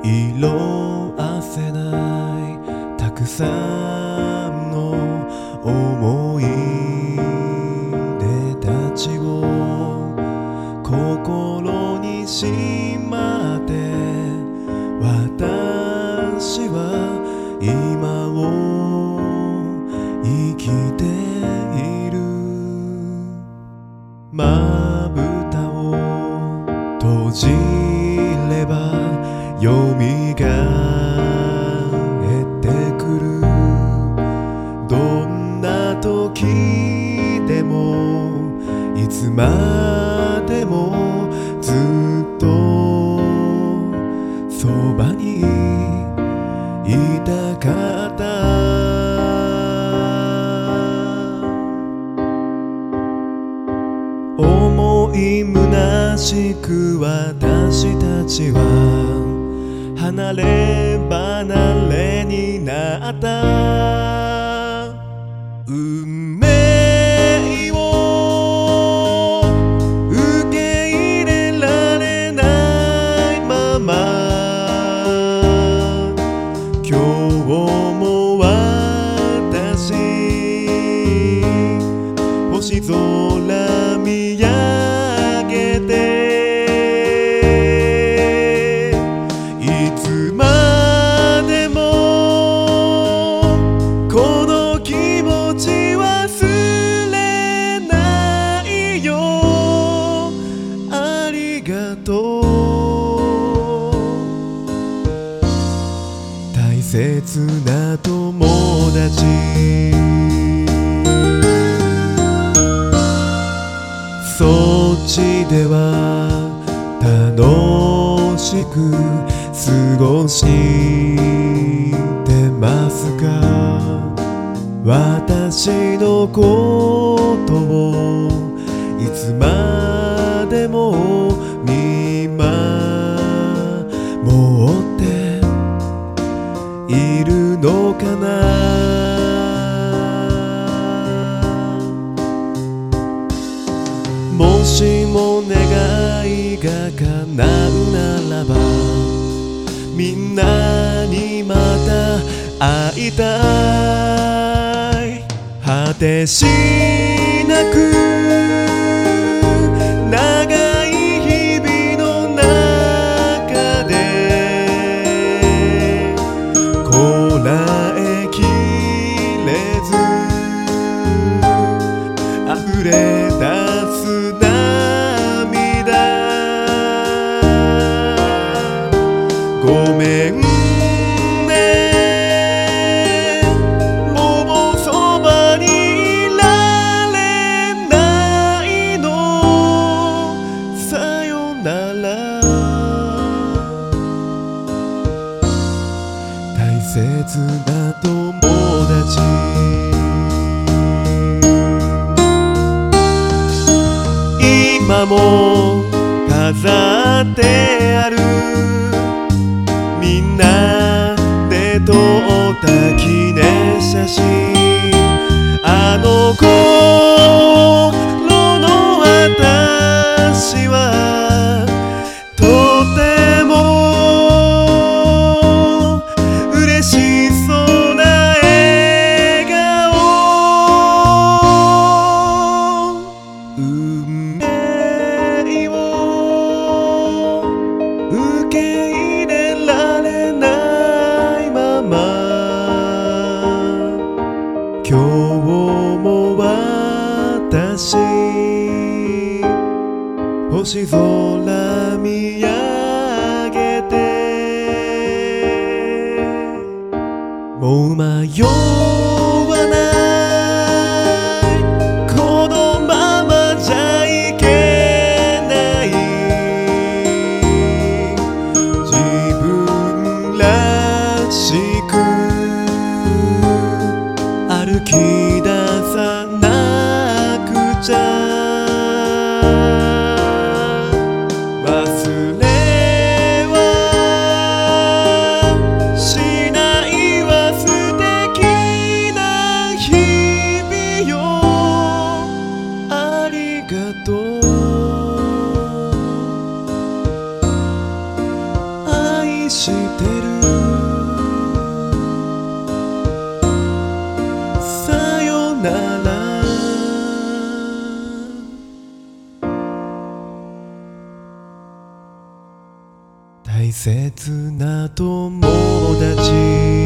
色あせないたくさんの思い出たちを心にしまって私は今を生きている。まぶたを閉じればよみがえってくる。どんな時でもいつまでもずっとそばにいたかった。思い虚しく私たちは離れ離れになった。運命を受け入れられないまま今日も私星空見上げて大切な友達、そっちでは楽しく過ごしてますか。私のことをいつまでも見守っているのかな。もしも願いが叶うならばみんなにまた会いたい。果てしなく長い日々の中でこらえきれず溢れ出す涙。ごめん大切な友達、今も飾ってあるみんなで撮った記念写真。あの頃の私はとても受け入れられないまま今日も私星空見上げてもう迷わないこのままじゃいけない自分らしく歩き出さなくちゃ。忘れはしないわ素敵な日々よ。ありがとう愛してなら大切な友達